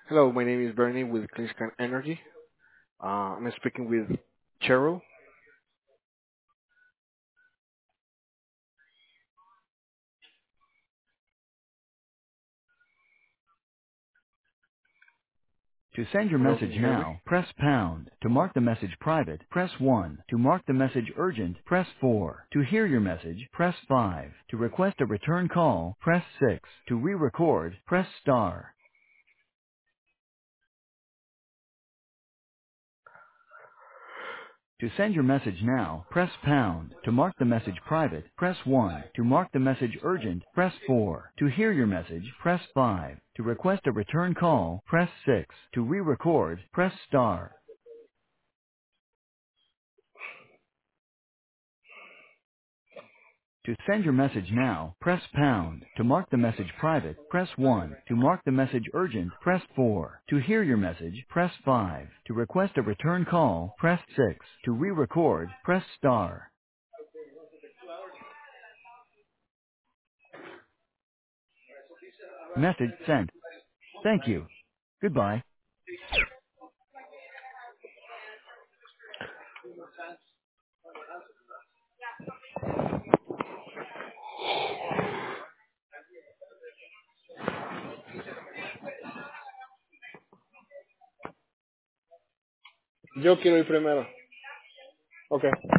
Hello, my name is Bernie with Cleanscan Energy. I'm speaking with Cheryl. To send your Hello, can message you hear me? now, press pound. To mark the message private, press 1. To mark the message urgent, press 4. To hear your message, press 5. To request a return call, press 6. To re-record, press star. To send your message now, press pound. To mark the message private, press 1. To mark the message urgent, press 4. To hear your message, press 5. To request a return call, press 6. To re-record, press star. To send your message now, press pound. To mark the message private, press 1. To mark the message urgent, press 4. To hear your message, press 5. To request a return call, press 6. To re-record, press star. Message sent. Thank you. Goodbye. Yo quiero ir primero. Okay.